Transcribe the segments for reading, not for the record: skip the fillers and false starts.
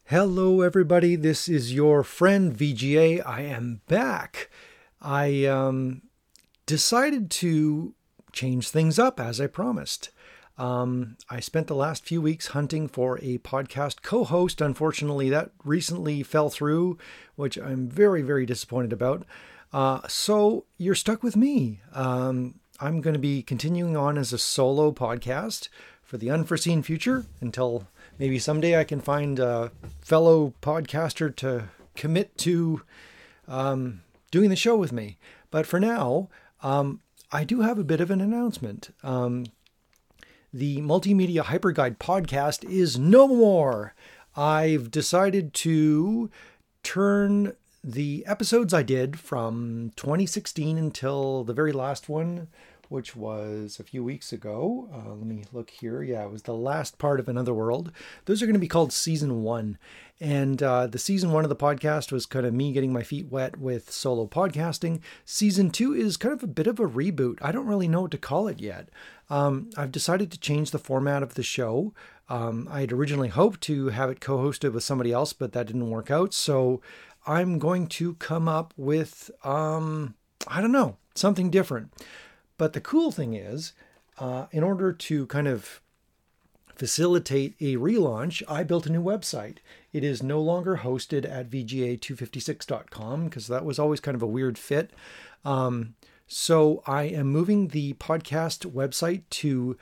Hello, everybody. This is your friend VGA. I am back. I decided to change things up as I promised. I spent the last few weeks hunting for a podcast co-host. Unfortunately, that recently fell through, which I'm very, very disappointed about. So you're stuck with me. I'm going to be continuing on as a solo podcast for the unforeseen future until maybe someday I can find a fellow podcaster to commit to doing the show with me. But for now, I do have a bit of an announcement. The Multimedia Hyperguide podcast is no more. I've decided to turn the episodes I did from 2016 until the very last one, which was a few weeks ago. Let me look here. Yeah, it was the last part of Another World. Those are going to be called Season 1. And the Season 1 of the podcast was kind of me getting my feet wet with solo podcasting. Season 2 is kind of a bit of a reboot. I don't really know what to call it yet. I've decided to change the format of the show. I had originally hoped to have it co-hosted with somebody else, but that didn't work out. So I'm going to come up with, something different. But the cool thing is, in order to kind of facilitate a relaunch, I built a new website. It is no longer hosted at vga256.com because that was always kind of a weird fit. So I am moving the podcast website to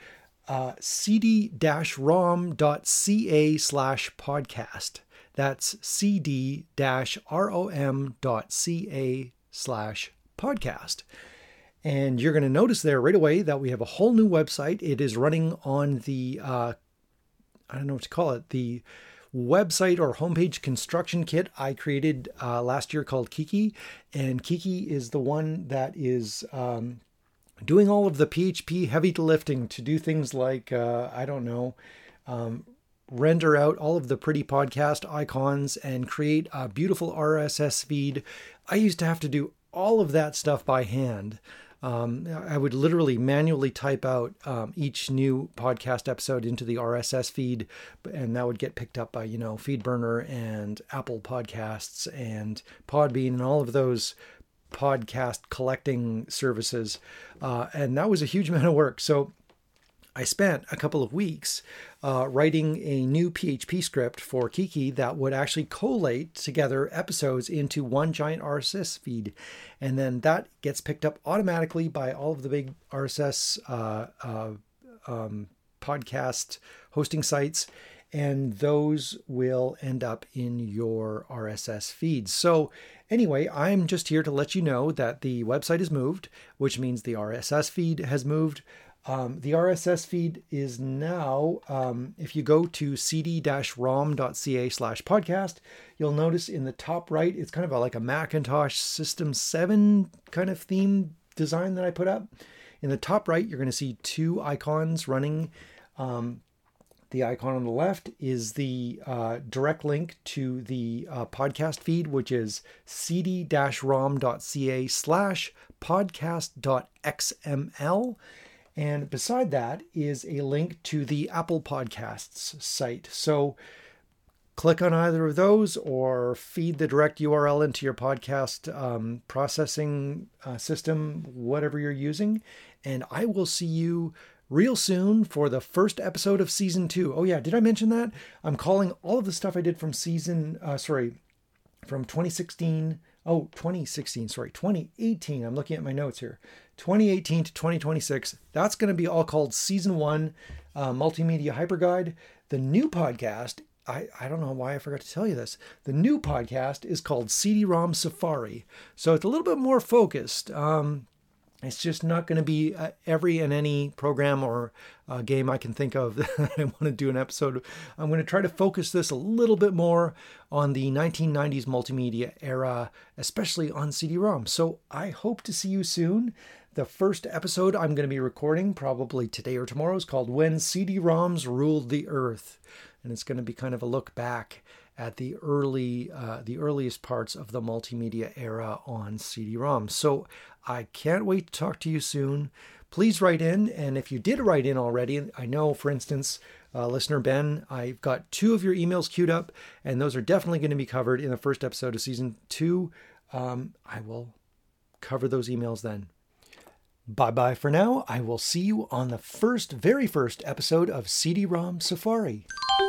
cd-rom.ca/podcast. That's cd-rom.ca/podcast. And you're going to notice there right away that we have a whole new website. It is running on the, I don't know what to call it, the website or homepage construction kit I created last year called Kiki. And Kiki is the one that is doing all of the PHP heavy lifting to do things like, render out all of the pretty podcast icons and create a beautiful RSS feed. I used to have to do all of that stuff by hand. I would literally manually type out each new podcast episode into the RSS feed, and that would get picked up by, FeedBurner and Apple Podcasts and Podbean and all of those podcast collecting services. And that was a huge amount of work. So I spent a couple of weeks writing a new PHP script for Kiki that would actually collate together episodes into one giant RSS feed. And then that gets picked up automatically by all of the big RSS podcast hosting sites. And those will end up in your RSS feeds. So anyway, I'm just here to let you know that the website is moved, which means the RSS feed has moved. The RSS feed is now, if you go to cd-rom.ca/podcast, you'll notice in the top right, it's kind of like a Macintosh System 7 kind of theme design that I put up. In the top right, you're going to see two icons running. The icon on the left is the direct link to the podcast feed, which is cd-rom.ca/podcast.xml. And beside that is a link to the Apple Podcasts site. So click on either of those or feed the direct URL into your podcast processing system, whatever you're using. And I will see you real soon for the first episode of Season 2. Oh yeah, did I mention that? I'm calling all of the stuff I did from from 2018. I'm looking at my notes here. 2018 to 2026. That's going to be all called Season 1 Multimedia Hyperguide. The new podcast, I don't know why I forgot to tell you this. The new podcast is called CD-ROM Safari. So it's a little bit more focused. It's just not going to be every and any program or game I can think of that I want to do an episode. I'm going to try to focus this a little bit more on the 1990s multimedia era, especially on CD-ROM. So I hope to see you soon. The first episode I'm going to be recording probably today or tomorrow is called When CD-ROMs Ruled the Earth. And it's going to be kind of a look back at the earliest parts of the multimedia era on CD-ROM. So I can't wait to talk to you soon. Please write in, and if you did write in already, I know, for instance, Listener Ben, I've got 2 of your emails queued up, and those are definitely going to be covered in the first episode of season 2. I will cover those emails then. Bye-bye for now. I will see you on the very first episode of CD-ROM Safari.